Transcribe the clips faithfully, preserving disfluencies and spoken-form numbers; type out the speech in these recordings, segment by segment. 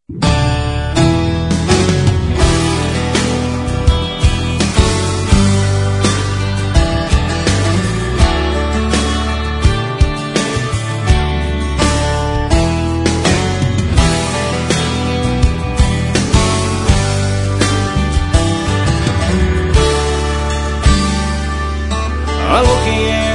Alô, quem é?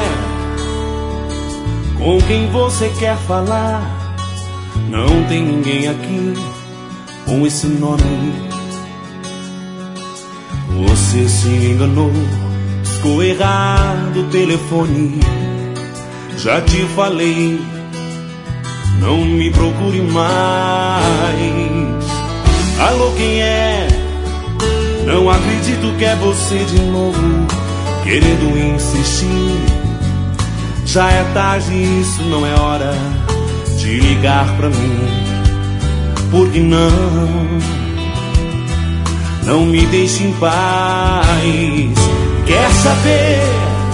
Com quem você quer falar? Não tem ninguém aqui com esse nome. Você se enganou, ficou errado o telefone. Já te falei, não me procure mais. Alô, quem é? Não acredito que é você de novo, querendo insistir. Já é tarde, isso não é hora de ligar pra mim. Por que não? Não me deixe em paz. Quer saber?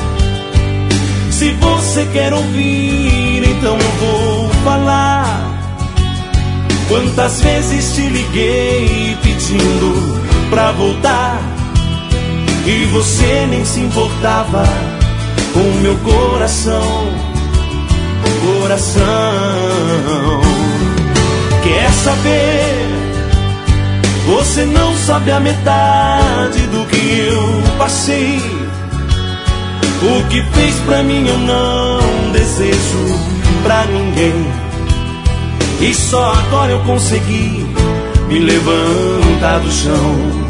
Se você quer ouvir, então eu vou falar. Quantas vezes te liguei pedindo pra voltar e você nem se importava com meu coração, coração. Quer saber? Você não sabe a metade do que eu passei. O que fez pra mim eu não desejo pra ninguém. E só agora eu consegui me levantar do chão.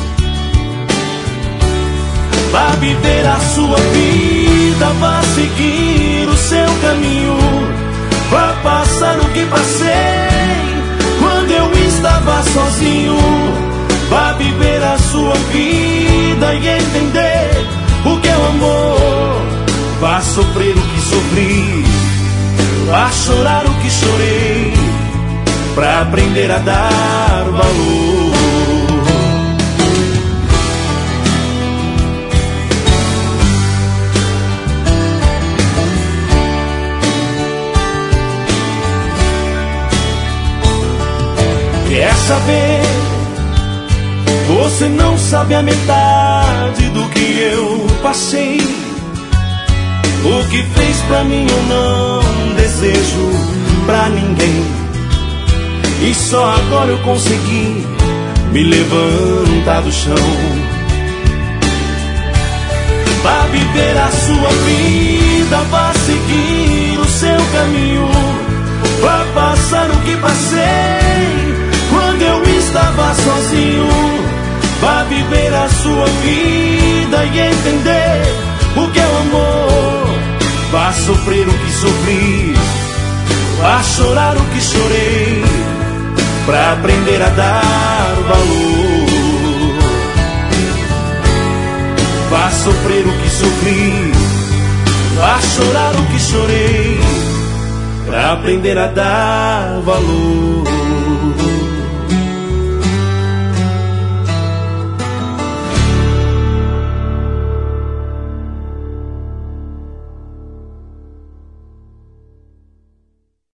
Vá viver a sua vida, vá seguir o seu caminho, vá passar o que passei quando eu estava sozinho. Vá viver a sua vida e entender o que é o amor. Vá sofrer o que sofri, vá chorar o que chorei, pra aprender a dar valor. Quer saber? Você não sabe a metade do que eu passei. O que fez pra mim eu não desejo pra ninguém. E só agora eu consegui me levantar do chão. Vá viver a sua vida, vá seguir o seu caminho, vá passar o que passei quando eu estava sozinho. Vá viver a sua vida e entender o que é o amor. Vá sofrer o que sofri, vá chorar o que chorei, pra aprender a dar valor. Vá sofrer o que sofri, vá chorar o que chorei, pra aprender a dar valor.